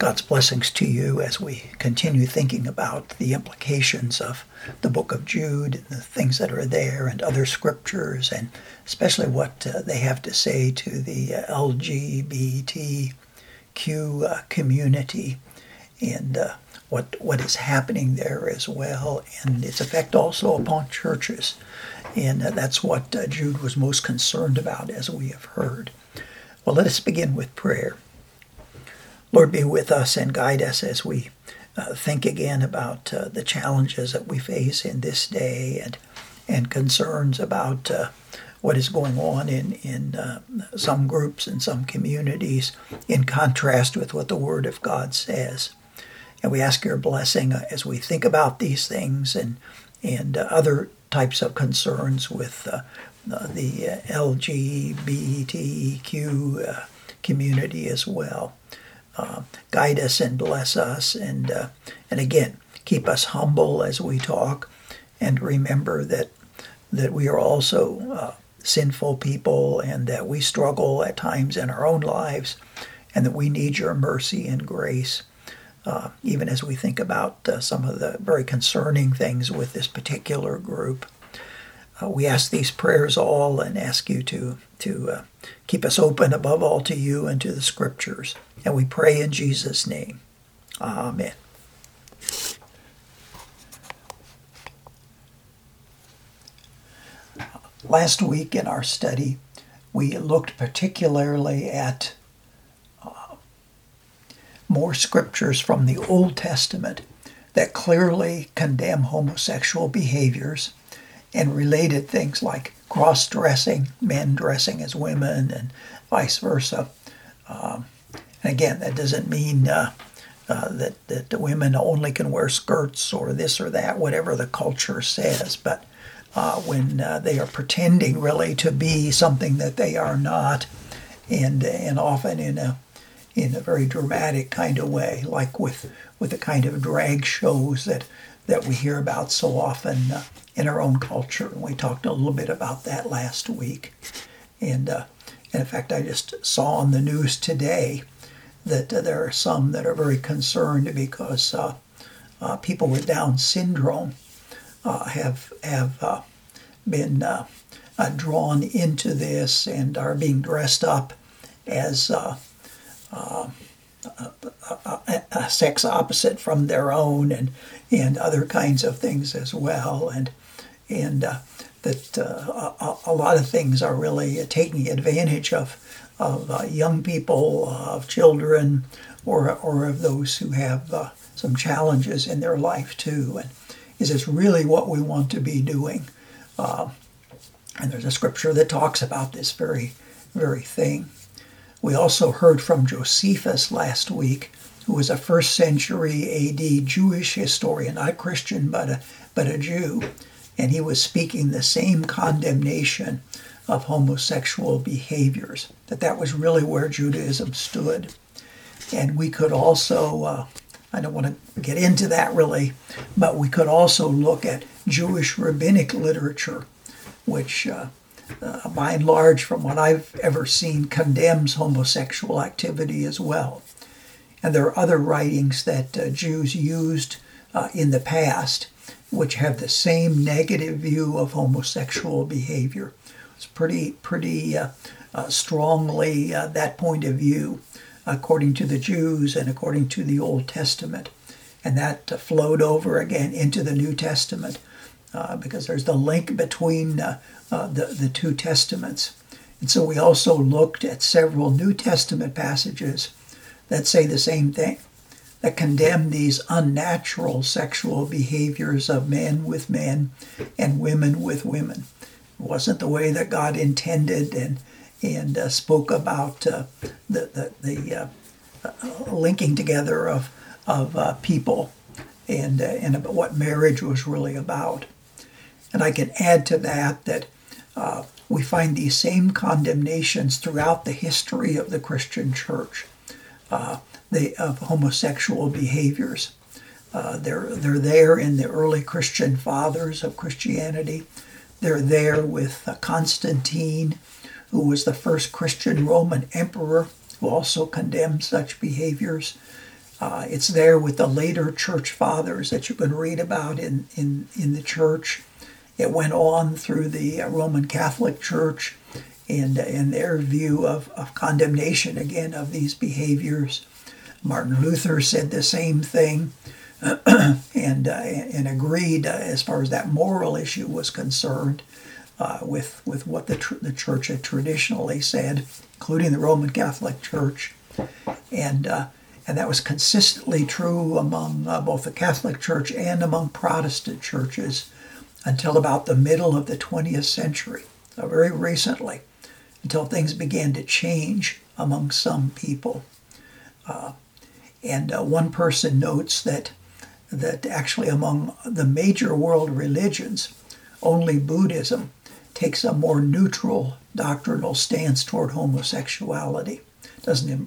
God's blessings to you as we continue thinking about the implications of the book of Jude and the things that are there and other scriptures, and especially what they have to say to the LGBTQ community and what is happening there as well, and its effect also upon churches. And that's what Jude was most concerned about, as we have heard. Well, let us begin with prayer. Lord, be with us and guide us as we think again about the challenges that we face in this day and concerns about what is going on in some groups and some communities in contrast with what the Word of God says. And we ask your blessing as we think about these things and other types of concerns with the LGBTQ community as well. Guide us and bless us, and again, keep us humble as we talk, and remember that we are also sinful people, and that we struggle at times in our own lives, and that we need your mercy and grace, even as we think about some of the very concerning things with this particular group. We ask these prayers all and ask you to keep us open above all to you and to the scriptures. And we pray in Jesus' name. Amen. Last week in our study, we looked particularly at more scriptures from the Old Testament that clearly condemn homosexual behaviors and related things like cross-dressing, men dressing as women, and vice versa. And again, that doesn't mean that the women only can wear skirts or this or that, whatever the culture says. But when they are pretending really to be something that they are not, and often in a very dramatic kind of way, like with the kind of drag shows that we hear about so often in our own culture. And we talked a little bit about that last week. And in fact, I just saw on the news today that there are some that are very concerned because people with Down syndrome have been drawn into this and are being dressed up as a sex opposite from their own, and other kinds of things as well, and that a lot of things are really taking advantage of young people, of children, or of those who have some challenges in their life too. And is this really what we want to be doing? And there's a scripture that talks about this very, very thing. We also heard from Josephus last week, who was a first century AD Jewish historian, not a Christian, but a Jew. And he was speaking the same condemnation of homosexual behaviors, that was really where Judaism stood. And we could also, I don't want to get into that really, but we could also look at Jewish rabbinic literature, which by and large, from what I've ever seen, condemns homosexual activity as well. And there are other writings that Jews used in the past which have the same negative view of homosexual behavior. It's pretty strongly that point of view, according to the Jews and according to the Old Testament. And that flowed over again into the New Testament, because there's the link between the two testaments. And so we also looked at several New Testament passages that say the same thing, that condemn these unnatural sexual behaviors of men with men and women with women. It wasn't the way that God intended, and spoke about the linking together of people and about what marriage was really about. And I can add to that we find these same condemnations throughout the history of the Christian church, of homosexual behaviors. They're there in the early Christian fathers of Christianity. They're there with Constantine, who was the first Christian Roman emperor, who also condemned such behaviors. It's there with the later church fathers that you can read about in the church. It went on through the Roman Catholic Church and their view of condemnation, again, of these behaviors. Martin Luther said the same thing and agreed as far as that moral issue was concerned with what the church had traditionally said, including the Roman Catholic Church. And that was consistently true among both the Catholic Church and among Protestant churches until about the middle of the 20th century, very recently, until things began to change among some people. And one person notes that actually among the major world religions, only Buddhism takes a more neutral doctrinal stance toward homosexuality. Doesn't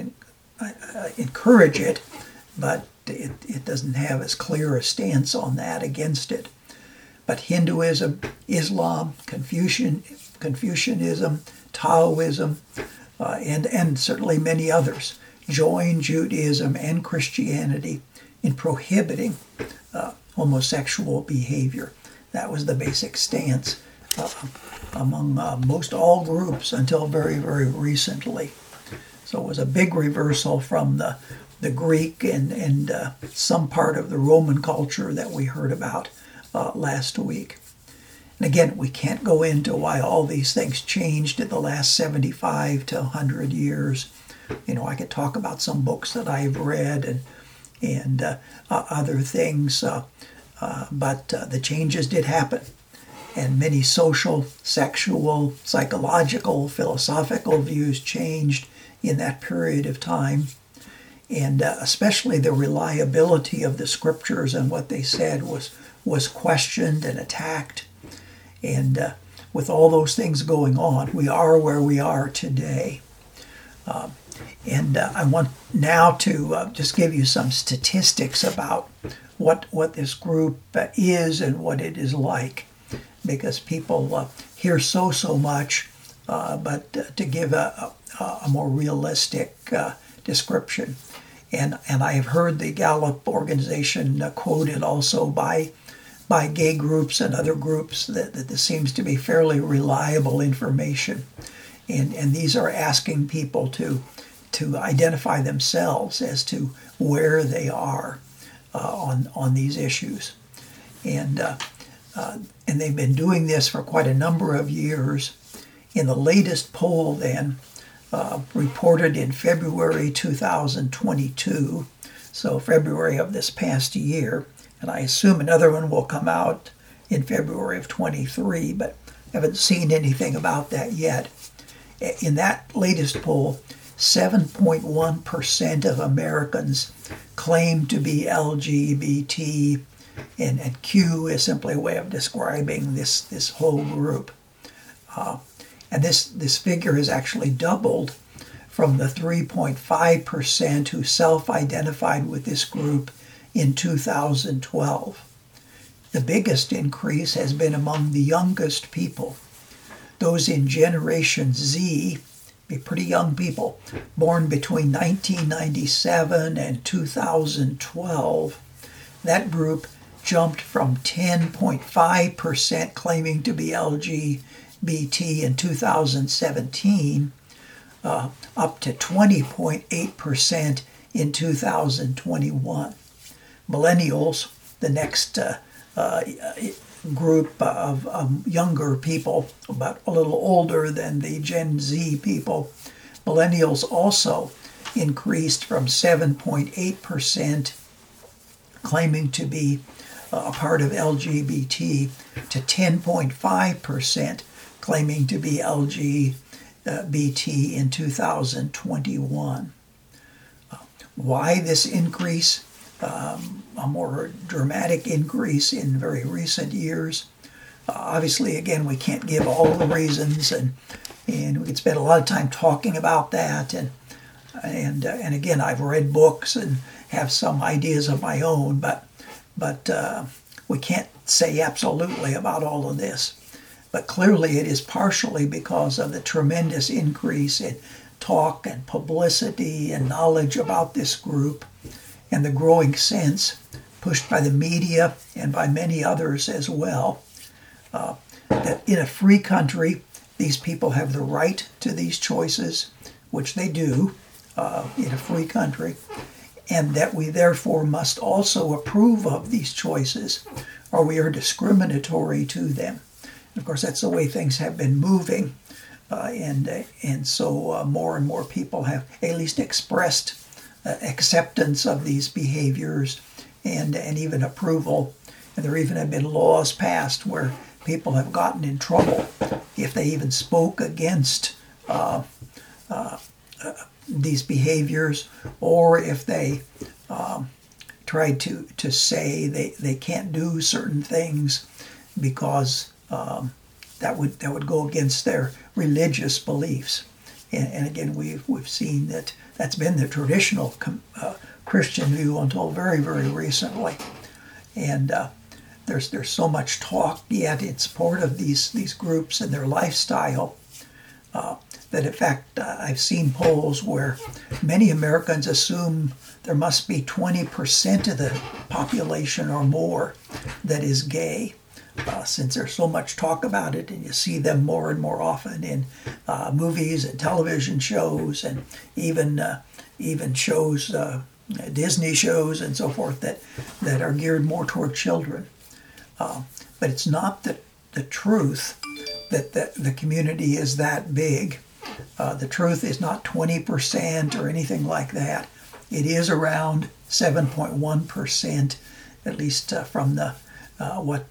encourage it, but it doesn't have as clear a stance on that against it. But Hinduism, Islam, Confucianism, Taoism, and certainly many others join Judaism and Christianity in prohibiting homosexual behavior. That was the basic stance among most all groups until very, very recently. So it was a big reversal from the Greek and some part of the Roman culture that we heard about last week. And again, we can't go into why all these things changed in the last 75 to 100 years. I could talk about some books that I've read and other things, but the changes did happen. And many social, sexual, psychological, philosophical views changed in that period of time. And especially the reliability of the scriptures and what they said was questioned and attacked. And with all those things going on, we are where we are today. And I want now to just give you some statistics about what this group is and what it is like, because people hear so much, but to give a more realistic description. And I have heard the Gallup organization quoted also by gay groups and other groups that this seems to be fairly reliable information. And these are asking people to identify themselves as to where they are on these issues. And they've been doing this for quite a number of years. In the latest poll then, reported in February 2022, so February of this past year, and I assume another one will come out in February of 23, but haven't seen anything about that yet. In that latest poll, 7.1% of Americans claim to be LGBT, and Q is simply a way of describing this whole group. And this figure has actually doubled from the 3.5% who self-identified with this group in 2012. The biggest increase has been among the youngest people. Those in Generation Z, be pretty young people, born between 1997 and 2012. That group jumped from 10.5% claiming to be LGBT in 2017 up to 20.8% in 2021. Millennials, the next group of younger people, about a little older than the Gen Z people, millennials also increased from 7.8% claiming to be a part of LGBT to 10.5% claiming to be LGBT in 2021. Why this increase? A more dramatic increase in very recent years. Obviously, again, we can't give all the reasons, and we could spend a lot of time talking about that. And again, I've read books and have some ideas of my own, but we can't say absolutely about all of this. But clearly, it is partially because of the tremendous increase in talk and publicity and knowledge about this group, and the growing sense, pushed by the media and by many others as well, that in a free country, these people have the right to these choices, which they do in a free country, and that we therefore must also approve of these choices, or we are discriminatory to them. Of course, that's the way things have been moving, and so more and more people have at least expressed acceptance of these behaviors and even approval. And there even have been laws passed where people have gotten in trouble if they even spoke against these behaviors, or if they tried to say they can't do certain things because that would go against their religious beliefs. And again, we've seen that that's been the traditional Christian view until very, very recently. And there's so much talk yet in support of these groups and their lifestyle that in fact I've seen polls where many Americans assume there must be 20% of the population or more that is gay, since there's so much talk about it, and you see them more and more often in movies and television shows, and even shows, Disney shows and so forth that are geared more toward children. But it's not the truth that the community is that big. The truth is not 20% or anything like that. It is around 7.1%, at least from the what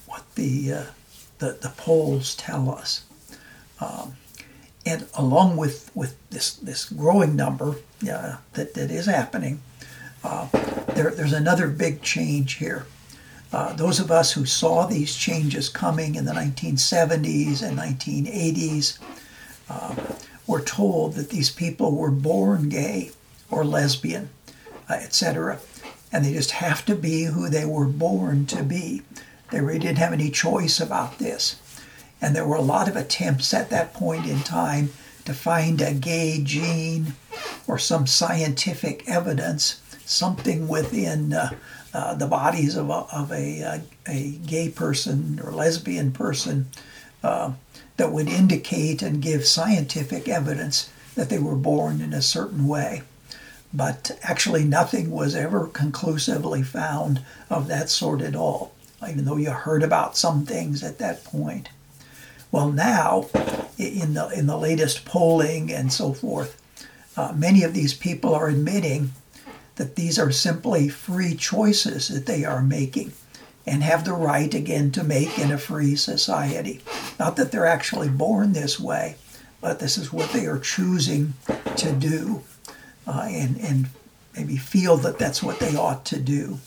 the polls tell us. And along with this growing number that is happening, there's another big change here. Those of us who saw these changes coming in the 1970s and 1980s were told that these people were born gay or lesbian, etc. And they just have to be who they were born to be. They really didn't have any choice about this. And there were a lot of attempts at that point in time to find a gay gene or some scientific evidence, something within the bodies of a gay person or lesbian person that would indicate and give scientific evidence that they were born in a certain way. But actually nothing was ever conclusively found of that sort at all, even though you heard about some things at that point. Well, now, in the latest polling and so forth, many of these people are admitting that these are simply free choices that they are making and have the right, again, to make in a free society. Not that they're actually born this way, but this is what they are choosing to do, and maybe feel that that's what they ought to do.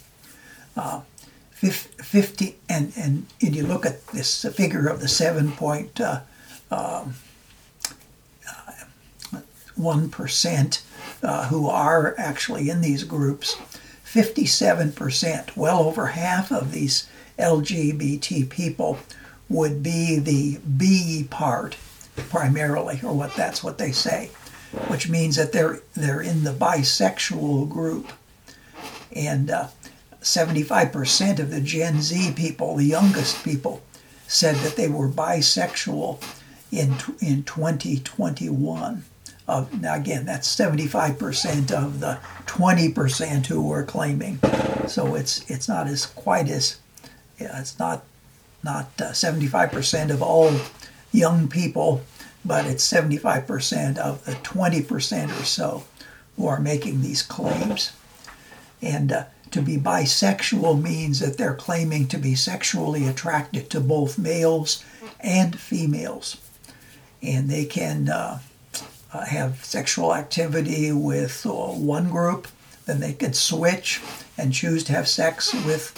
50 and you look at this figure of the 7.1% who are actually in these groups, 57%, well over half of these LGBT people would be the B part primarily, or that's what they say, which means that they're in the bisexual group. And 75% of the Gen Z people, the youngest people, said that they were bisexual in 2021. Now again, that's 75% of the 20% who were claiming. So it's not as quite as it's not 75% of all young people, but it's 75% of the 20% or so who are making these claims. And to be bisexual means that they're claiming to be sexually attracted to both males and females. And they can have sexual activity with one group, then they can switch and choose to have sex with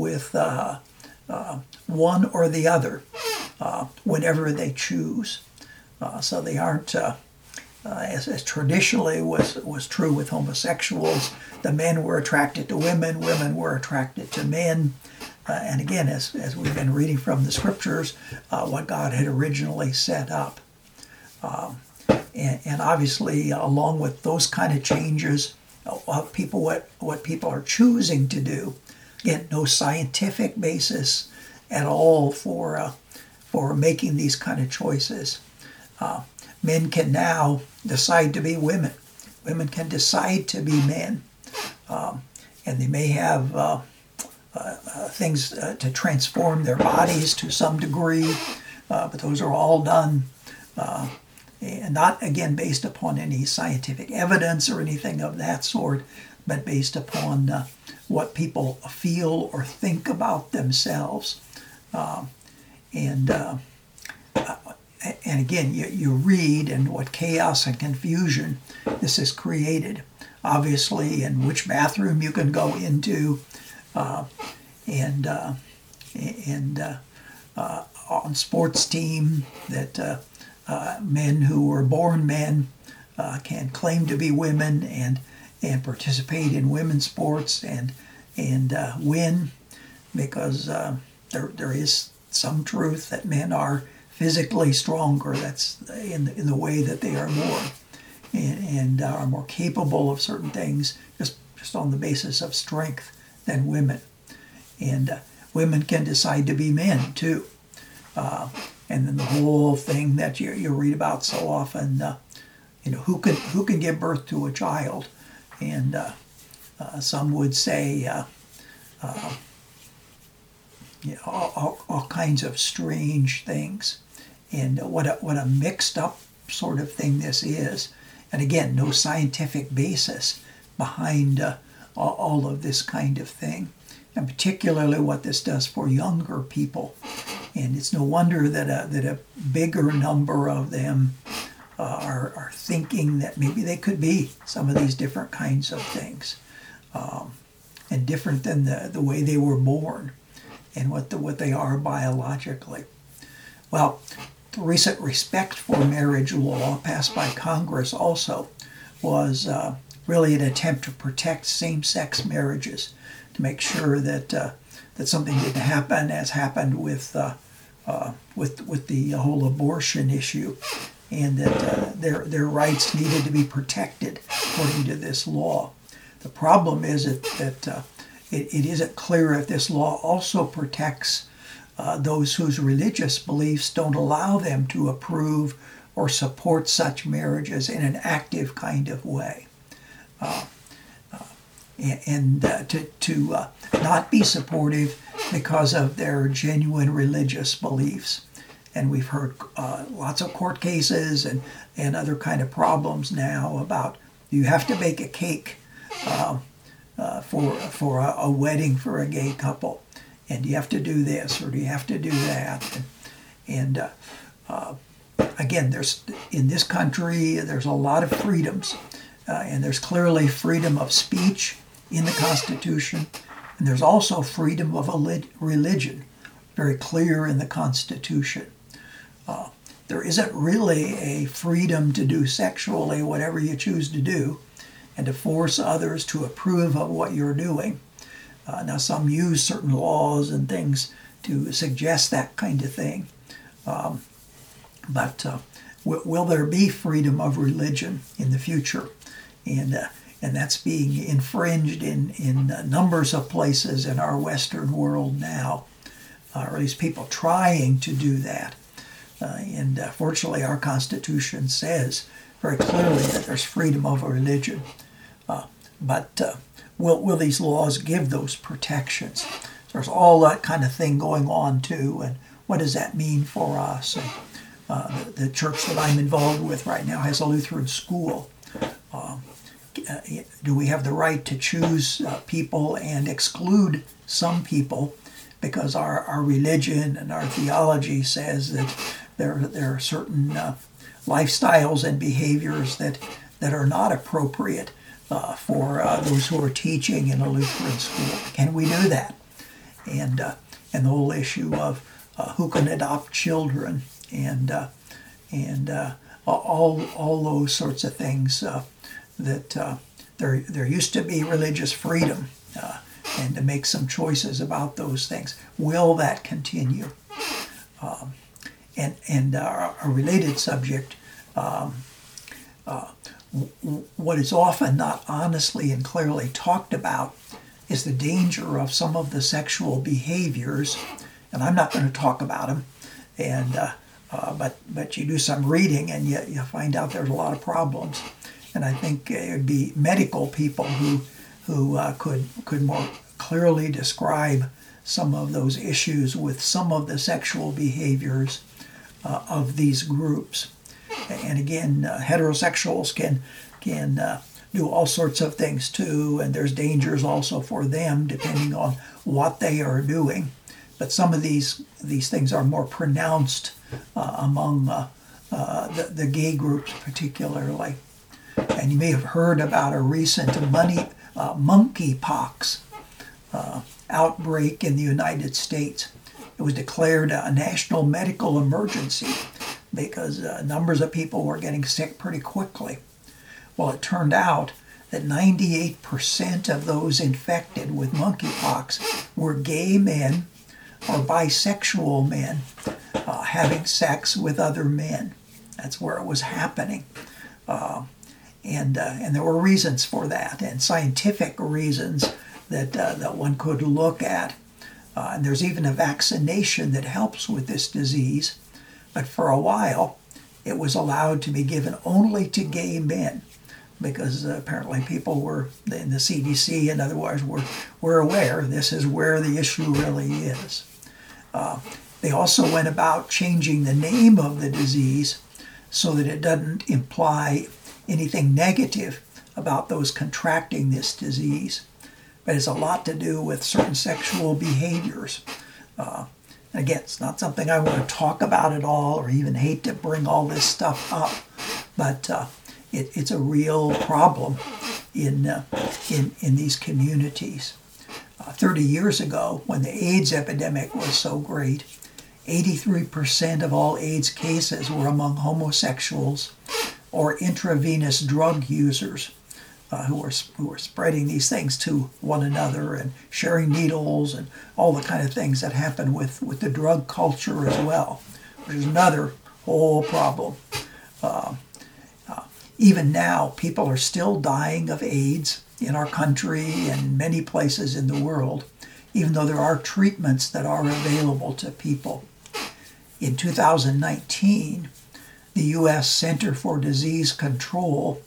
one or the other whenever they choose. So they aren't, as traditionally was true with homosexuals, the men were attracted to women, women were attracted to men. And again, as we've been reading from the scriptures, what God had originally set up. And obviously, along with those kind of changes, people what people are choosing to do, again, no scientific basis at all for making these kind of choices. Men can now decide to be women. Women can decide to be men, and they may have things to transform their bodies to some degree, but those are all done. And not, again, based upon any scientific evidence or anything of that sort, but based upon what people feel or think about themselves. And again, you read, and what chaos and confusion this has created. Obviously, in which bathroom you can go into, and on sports team that men who were born men can claim to be women and participate in women's sports and win, because there is some truth that men are physically stronger. That's in the way that they are born, and are more capable of certain things just on the basis of strength than women. And women can decide to be men too. And then the whole thing that you read about so often, who can give birth to a child, and some would say, all kinds of strange things, and what a mixed up sort of thing this is. And again, no scientific basis behind all of this kind of thing, and particularly what this does for younger people. And it's no wonder that a bigger number of them are thinking that maybe they could be some of these different kinds of things, and different than the way they were born and what they are biologically. Well, the recent Respect for Marriage law passed by Congress also was really an attempt to protect same-sex marriages, to make sure that something didn't happen as happened with the whole abortion issue, and that their rights needed to be protected according to this law. The problem is that it isn't clear if this law also protects those whose religious beliefs don't allow them to approve or support such marriages in an active kind of way. And to not be supportive because of their genuine religious beliefs. And we've heard lots of court cases and other kind of problems now about, you have to bake a cake for a wedding for a gay couple, and you have to do this or do you have to do that. And again, in this country there's a lot of freedoms, and there's clearly freedom of speech in the Constitution, and there's also freedom of religion, very clear in the Constitution. There isn't really a freedom to do sexually whatever you choose to do and to force others to approve of what you're doing. Now, some use certain laws and things to suggest that kind of thing. But will there be freedom of religion in the future? And that's being infringed in numbers of places in our Western world now, or at least people trying to do that. And fortunately, our Constitution says very clearly that there's freedom of religion. But will these laws give those protections? There's all that kind of thing going on too, and what does that mean for us? And the church that I'm involved with right now has a Lutheran school. Do we have the right to choose people and exclude some people because our religion and our theology says that there are certain lifestyles and behaviors that are not appropriate for those who are teaching in a Lutheran school? Can we do that? And the whole issue of who can adopt children and all those sorts of things, that there used to be religious freedom, and to make some choices about those things. Will that continue? And a related subject, what is often not honestly and clearly talked about is the danger of some of the sexual behaviors, and I'm not going to talk about them. And but you do some reading and you find out there's a lot of problems. And I think it would be medical people who could more clearly describe some of those issues with some of the sexual behaviors of these groups. And again, heterosexuals can do all sorts of things too, and there's dangers also for them depending on what they are doing. But some of these things are more pronounced among the gay groups particularly. And you may have heard about a recent monkeypox outbreak in the United States. It was declared a national medical emergency because numbers of people were getting sick pretty quickly. Well, it turned out that 98% of those infected with monkeypox were gay men or bisexual men having sex with other men. That's where it was happening. And there were reasons for that, and scientific reasons that one could look at. And there's even a vaccination that helps with this disease. But for a while, it was allowed to be given only to gay men because apparently people were, in the CDC and otherwise, were aware this is where the issue really is. They also went about changing the name of the disease so that it doesn't imply anything negative about those contracting this disease. But it's a lot to do with certain sexual behaviors. Again, it's not something I want to talk about at all or even hate to bring all this stuff up, but it's a real problem in these communities. 30 years ago, when the AIDS epidemic was so great, 83% of all AIDS cases were among homosexuals or intravenous drug users who were spreading these things to one another and sharing needles and all the kind of things that happen with the drug culture as well, which is another whole problem. Even now, people are still dying of AIDS in our country and many places in the world, even though there are treatments that are available to people. In 2019, the U.S. Center for Disease Control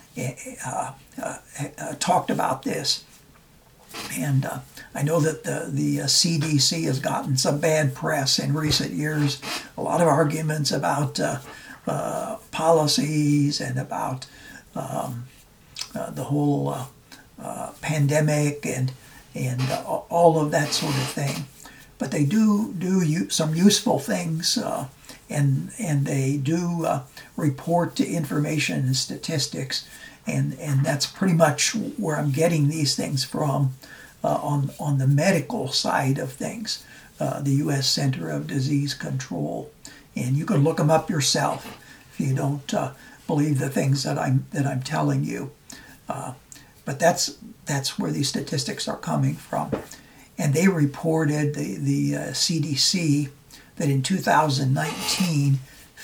talked about this. And I know that the CDC has gotten some bad press in recent years, a lot of arguments about policies and about the whole pandemic and all of that sort of thing. But they do some useful things, and they do report to information and statistics, and that's pretty much where I'm getting these things from on the medical side of things. The U.S. Center of Disease Control, and you can look them up yourself if you don't believe the things that I'm telling you. But that's where these statistics are coming from. And they reported, the CDC, that in 2019,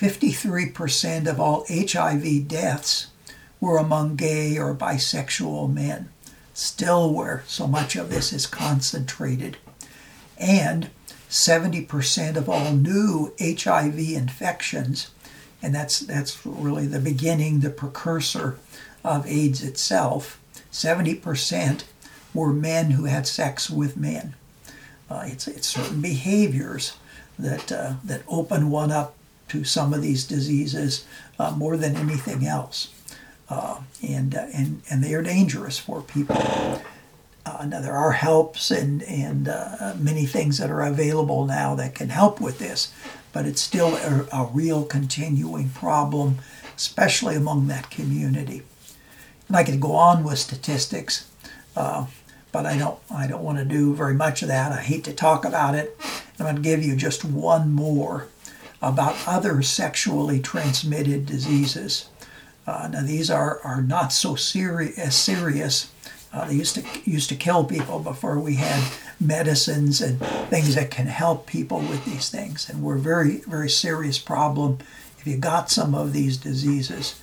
53% of all HIV deaths were among gay or bisexual men, still where so much of this is concentrated. And 70% of all new HIV infections, and that's really the beginning, the precursor of AIDS itself, 70% were men who had sex with men. It's certain behaviors that open one up to some of these diseases more than anything else, and they are dangerous for people. Now there are helps and many things that are available now that can help with this, but it's still a real continuing problem, especially among that community. And I could go on with statistics. But I don't want to do very much of that. I hate to talk about it. I'm going to give you just one more about other sexually transmitted diseases. Now these are not so serious. They used to kill people before we had medicines and things that can help people with these things. And we're a very, very serious problem if you got some of these diseases.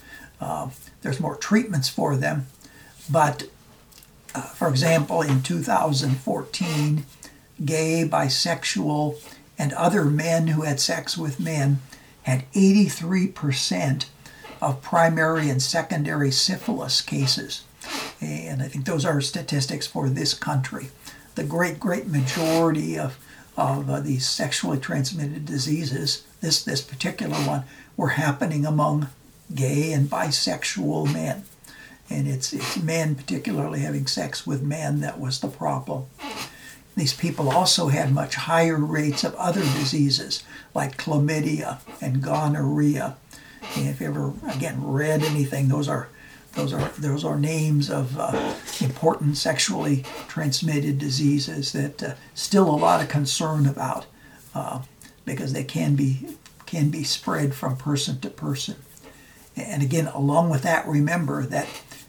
there's more treatments for them. But for example, in 2014, gay, bisexual, and other men who had sex with men had 83% of primary and secondary syphilis cases. And I think those are statistics for this country. The great majority of these sexually transmitted diseases, this particular one, were happening among gay and bisexual men. And it's men particularly having sex with men that was the problem. These people also had much higher rates of other diseases like chlamydia and gonorrhea. And if you ever, again, read anything, those are names of important sexually transmitted diseases that still a lot of concern about because they can be spread from person to person. And again, along with that, remember that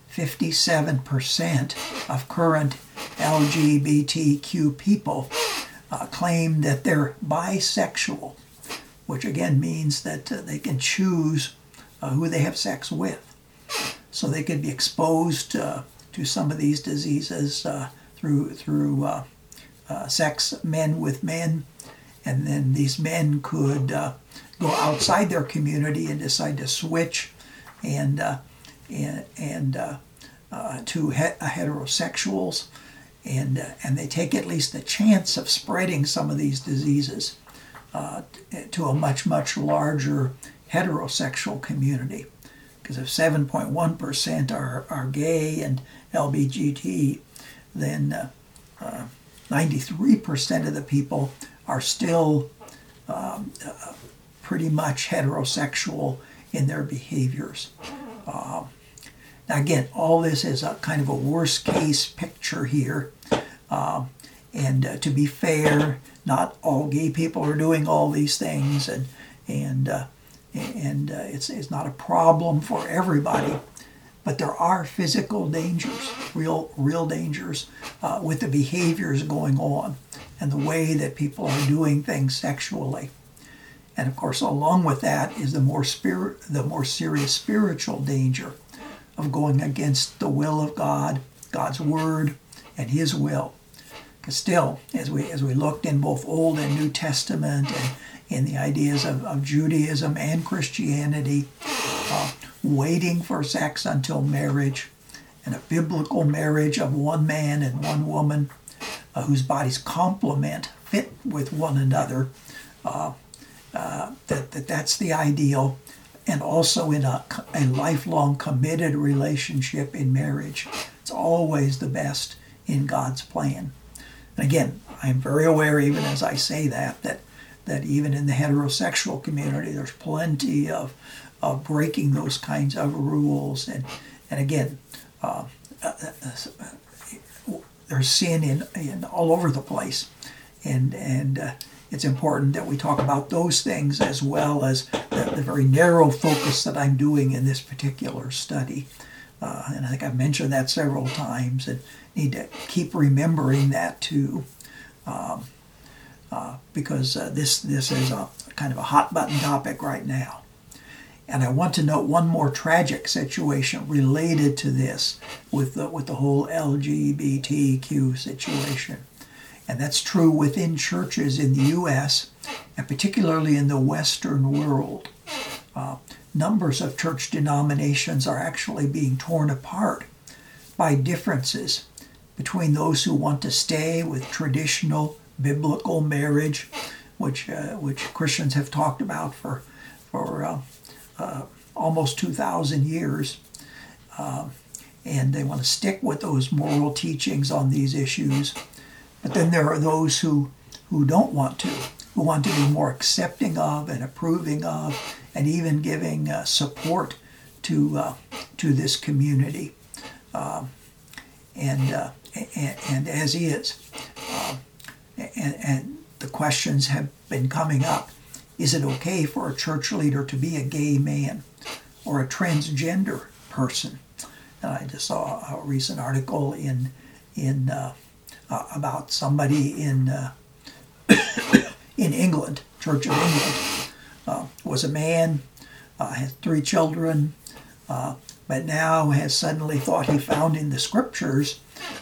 57% of current LGBTQ people claim that they're bisexual, which again means that they can choose who they have sex with. So they could be exposed to some of these diseases through sex, men with men, and then these men could go outside their community and decide to switch and to heterosexuals, and they take at least the chance of spreading some of these diseases to a much larger heterosexual community. Because if 7.1% are gay and LGBT, then 93% of the people are still pretty much heterosexual in their behaviors. Now again, all this is a kind of a worst case picture here. And to be fair, not all gay people are doing all these things, and it's not a problem for everybody. But there are physical dangers, real dangers with the behaviors going on and the way that people are doing things sexually. And of course, along with that is the more serious spiritual danger of going against the will of God, God's word, and His will. Because still, as we looked in both Old and New Testament and in the ideas of Judaism and Christianity, waiting for sex until marriage, and a biblical marriage of one man and one woman whose bodies complement, fit with one another, that's the ideal, and also in a lifelong committed relationship in marriage. It's always the best in God's plan. And again, I'm very aware, even as I say that even in the heterosexual community, there's plenty of breaking those kinds of rules. And again, there's sin in all over the place. And it's important that we talk about those things as well as the very narrow focus that I'm doing in this particular study. And I think I've mentioned that several times and need to keep remembering that too, because this is a kind of a hot button topic right now. And I want to note one more tragic situation related to this with the whole LGBTQ situation. And that's true within churches in the U.S. and particularly in the Western world. Numbers of church denominations are actually being torn apart by differences between those who want to stay with traditional biblical marriage, which Christians have talked about for almost 2,000 years, and they want to stick with those moral teachings on these issues. But then there are those who don't want to, who want to be more accepting of and approving of, and even giving support to this community, and as is, and the questions have been coming up: is it okay for a church leader to be a gay man or a transgender person? And I just saw a recent article in about somebody in in England, Church of England, was a man, had 3 children, but now has suddenly thought he found in the scriptures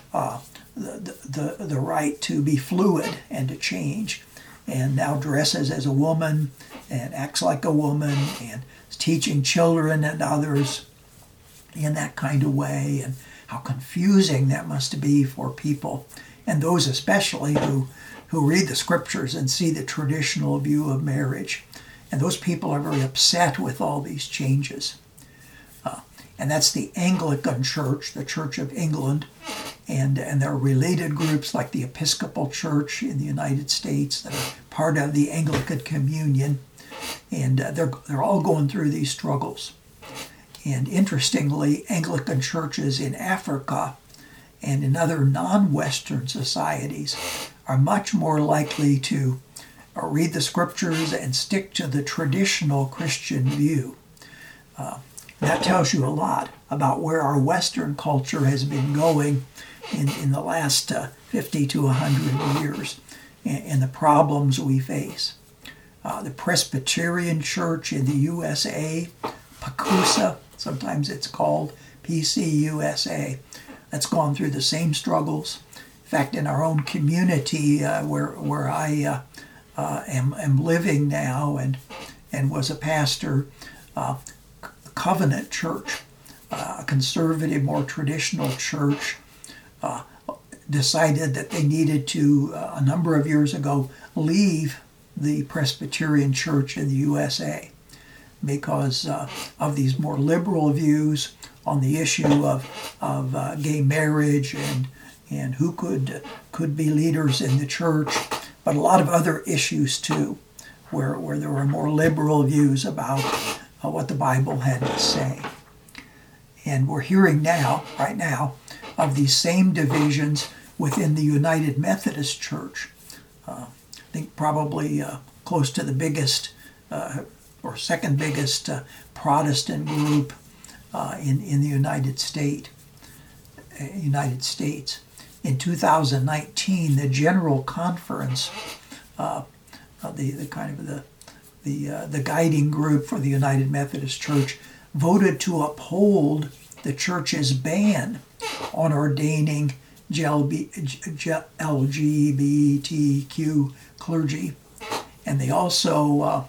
the right to be fluid and to change, and now dresses as a woman and acts like a woman and is teaching children and others in that kind of way, and how confusing that must be for people, and those especially who read the scriptures and see the traditional view of marriage. And those people are very upset with all these changes. And that's the Anglican Church, the Church of England, and there are related groups like the Episcopal Church in the United States that are part of the Anglican Communion, and they're all going through these struggles. And interestingly, Anglican churches in Africa and in other non-Western societies are much more likely to read the scriptures and stick to the traditional Christian view. That tells you a lot about where our Western culture has been going in the last 50 to 100 years and the problems we face. The Presbyterian Church in the USA, PACUSA, sometimes it's called PCUSA, that's gone through the same struggles. In fact, in our own community where I am living now and was a pastor, Covenant Church, a conservative, more traditional church, decided that they needed to, a number of years ago, leave the Presbyterian Church in the USA because of these more liberal views on the issue of gay marriage and who could be leaders in the church, but a lot of other issues too, where there were more liberal views about what the Bible had to say. And we're hearing right now, of these same divisions within the United Methodist Church. I think probably close to the biggest or second biggest Protestant group in the United States. In 2019, the General Conference, the guiding group for the United Methodist Church, voted to uphold the church's ban on ordaining LGBTQ clergy, and they also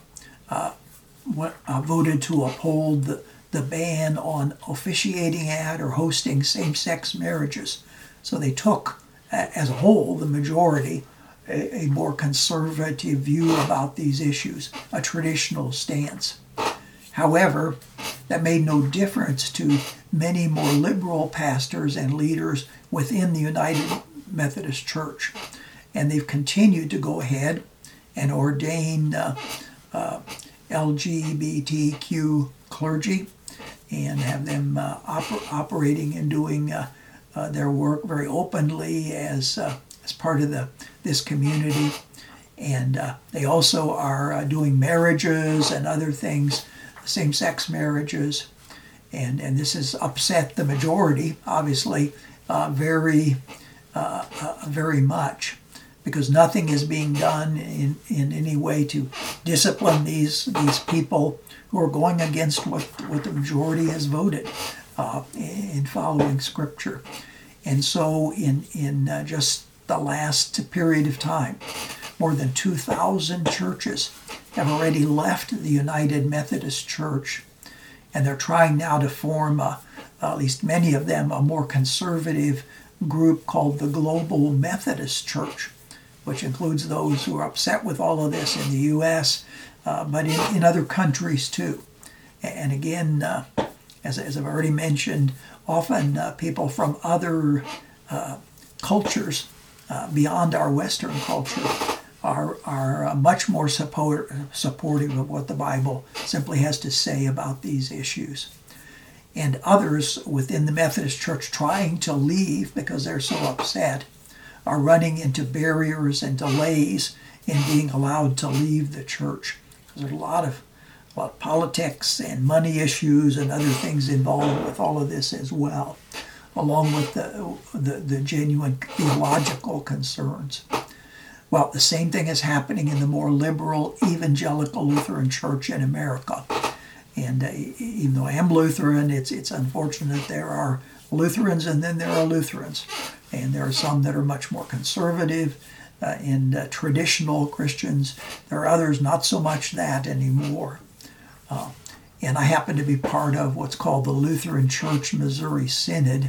voted to uphold the ban on officiating at or hosting same-sex marriages. So they took, as a whole, the majority, a more conservative view about these issues, a traditional stance. However, that made no difference to many more liberal pastors and leaders within the United Methodist Church. And they've continued to go ahead and ordain LGBTQ clergy and have them operating and doing their work very openly as part of this community. And they also are doing marriages and other things, same-sex marriages, and this has upset the majority, obviously, very much, because nothing is being done in any way to discipline these people who are going against what the majority has voted in following Scripture. And so in just the last period of time, more than 2,000 churches have already left the United Methodist Church, and they're trying now to form, at least many of them, a more conservative group called the Global Methodist Church, which includes those who are upset with all of this in the U.S., but in other countries too. And again, as I've already mentioned, often people from other cultures beyond our Western culture are much more supportive of what the Bible simply has to say about these issues. And others within the Methodist Church trying to leave because they're so upset are running into barriers and delays in being allowed to leave the church. There's a lot of politics and money issues and other things involved with all of this as well, along with the genuine theological concerns. Well, the same thing is happening in the more liberal Evangelical Lutheran Church in America. And even though I am Lutheran, it's unfortunate there are Lutherans and then there are Lutherans. And there are some that are much more conservative and traditional Christians. There are others not so much that anymore. And I happen to be part of what's called the Lutheran Church Missouri Synod.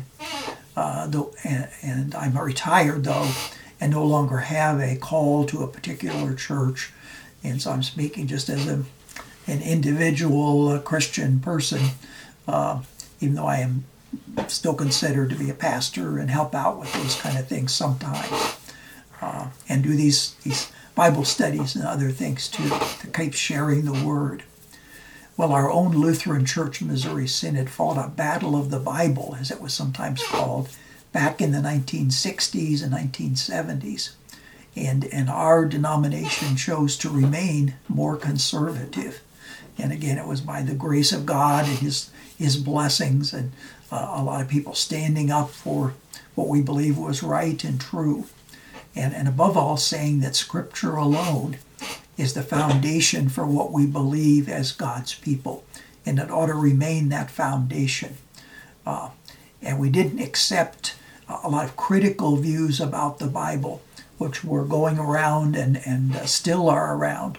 And I'm retired, though, and no longer have a call to a particular church. And so I'm speaking just as an individual Christian person, even though I am still considered to be a pastor and help out with those kind of things sometimes. And do these Bible studies and other things to keep sharing the Word. Well, our own Lutheran Church Missouri Synod fought a battle of the Bible, as it was sometimes called, back in the 1960s and 1970s. And our denomination chose to remain more conservative. And again, it was by the grace of God and His blessings, and a lot of people standing up for what we believe was right and true. And above all, saying that Scripture alone is the foundation for what we believe as God's people, and it ought to remain that foundation. And we didn't accept a lot of critical views about the Bible, which were going around and still are around.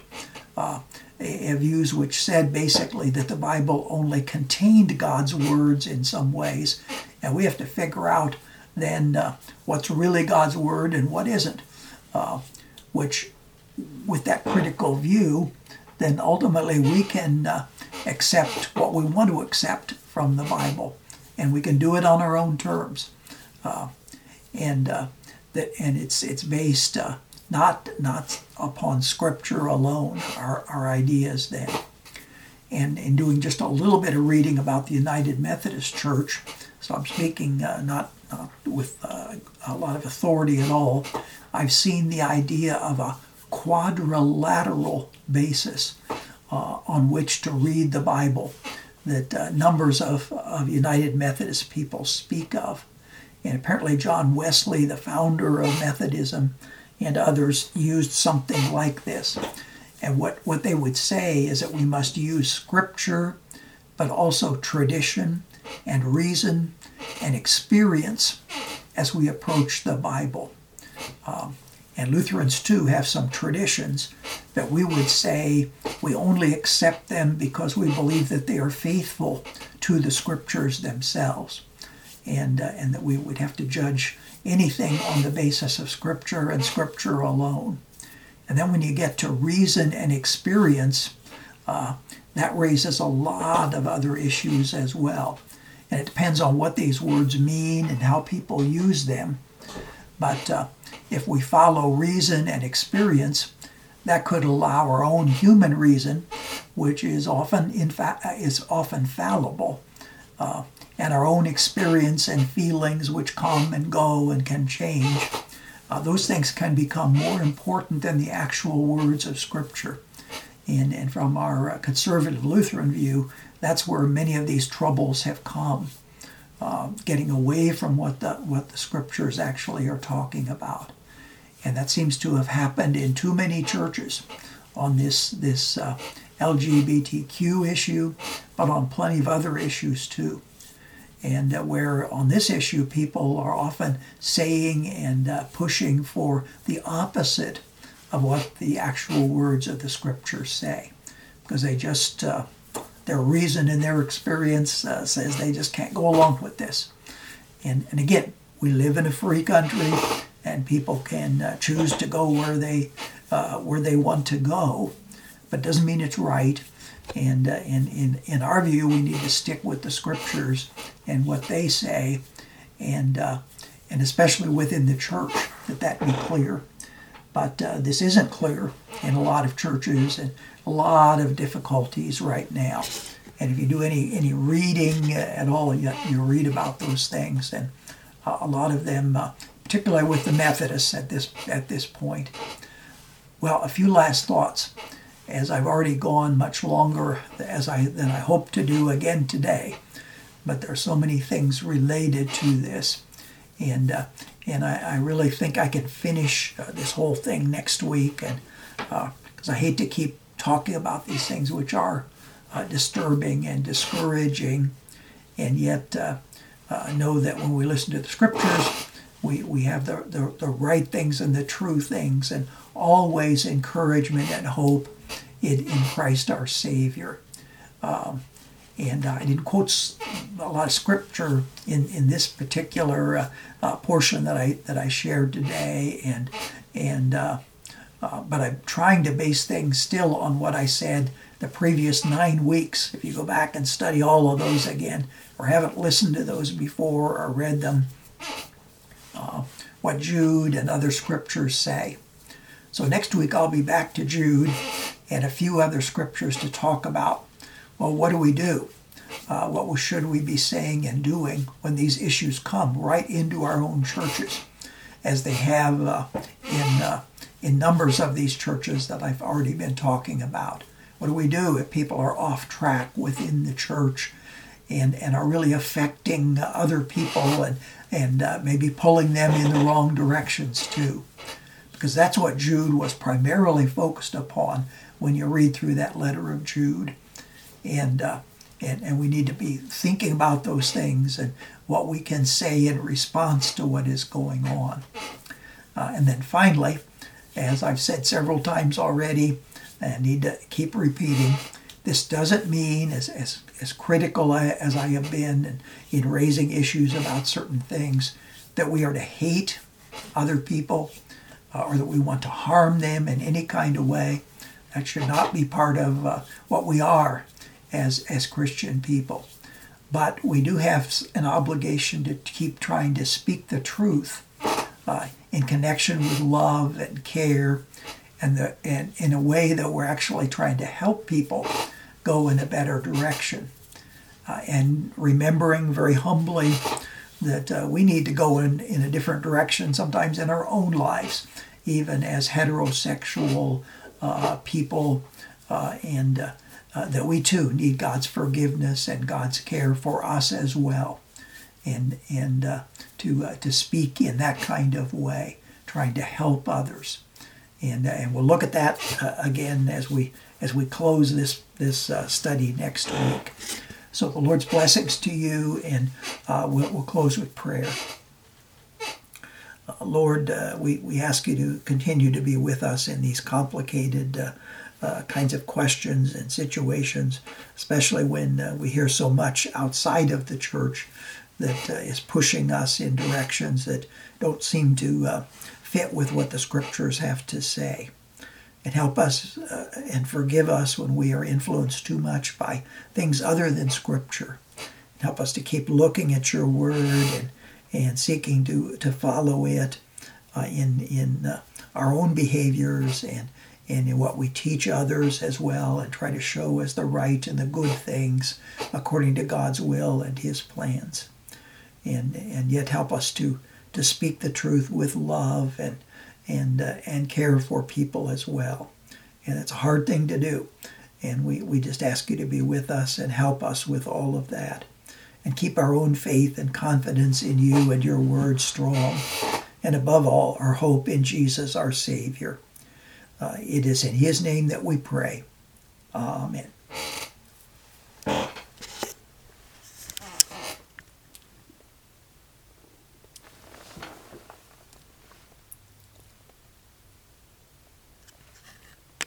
Views which said basically that the Bible only contained God's words in some ways, and we have to figure out then what's really God's word and what isn't. Which, with that critical view, then ultimately we can accept what we want to accept from the Bible, and we can do it on our own terms. And it's based not upon Scripture alone, our ideas then. And in doing just a little bit of reading about the United Methodist Church, so I'm speaking not with a lot of authority at all, I've seen the idea of a quadrilateral basis on which to read the Bible that numbers of United Methodist people speak of. And apparently John Wesley, the founder of Methodism, and others used something like this. And what they would say is that we must use Scripture, but also tradition and reason and experience as we approach the Bible. And Lutherans, too, have some traditions that we would say we only accept them because we believe that they are faithful to the Scriptures themselves. And that we would have to judge anything on the basis of Scripture and Scripture alone. And then when you get to reason and experience, that raises a lot of other issues as well. And it depends on what these words mean and how people use them. But if we follow reason and experience, that could allow our own human reason, which is often fallible, and our own experience and feelings which come and go and can change. Those things can become more important than the actual words of Scripture. And from our conservative Lutheran view, that's where many of these troubles have come, getting away from what the Scriptures actually are talking about. And that seems to have happened in too many churches on this LGBTQ issue, but on plenty of other issues too. And where on this issue people are often saying and pushing for the opposite of what the actual words of the Scriptures say, because they just their reason and their experience says they just can't go along with this. And again, we live in a free country, and people can choose to go where they want to go, but it doesn't mean it's right. And in our view, we need to stick with the Scriptures and what they say, and especially within the church, that be clear. But this isn't clear in a lot of churches, and a lot of difficulties right now. And if you do any reading at all, you read about those things, and a lot of them, particularly with the Methodists at this point. Well, a few last thoughts, as I've already gone much longer than I hope to do again today. But there are so many things related to this, and I really think I can finish this whole thing next week, and because I hate to keep talking about these things which are disturbing and discouraging, and yet know that when we listen to the scriptures, we have the right things and the true things, and always encouragement and hope in Christ our Savior. And I didn't quote a lot of scripture in this particular portion that I shared today, but I'm trying to base things still on what I said the previous 9 weeks. If you go back and study all of those again, or haven't listened to those before or read them, what Jude and other scriptures say. So next week I'll be back to Jude and a few other scriptures to talk about. Well, what do we do? What should we be saying and doing when these issues come right into our own churches, as they have in numbers of these churches that I've already been talking about? What do we do if people are off track within the church and are really affecting other people and maybe pulling them in the wrong directions too? Because that's what Jude was primarily focused upon when you read through that letter of Jude. And we need to be thinking about those things and what we can say in response to what is going on. And then finally, as I've said several times already, and I need to keep repeating, this doesn't mean, as critical as I have been in raising issues about certain things, that we are to hate other people or that we want to harm them in any kind of way. That should not be part of what we are as Christian people. But we do have an obligation to keep trying to speak the truth in connection with love and care, and in a way that we're actually trying to help people go in a better direction. And remembering very humbly that we need to go in a different direction sometimes in our own lives, even as heterosexual people, and that we too need God's forgiveness and God's care for us as well, and to speak in that kind of way, trying to help others, and we'll look at that again as we close this study next week. So the Lord's blessings to you, and we'll close with prayer. Lord, we ask you to continue to be with us in these complicated kinds of questions and situations, especially when we hear so much outside of the church that is pushing us in directions that don't seem to fit with what the scriptures have to say. And help us and forgive us when we are influenced too much by things other than scripture. And help us to keep looking at your word and seeking to follow it in our own behaviors and in what we teach others as well, and try to show as the right and the good things according to God's will and his plans. And yet help us to speak the truth with love and care for people as well. And it's a hard thing to do. And we just ask you to be with us and help us with all of that. And keep our own faith and confidence in you and your word strong. And above all, our hope in Jesus, our Savior. It is in his name that we pray. Amen.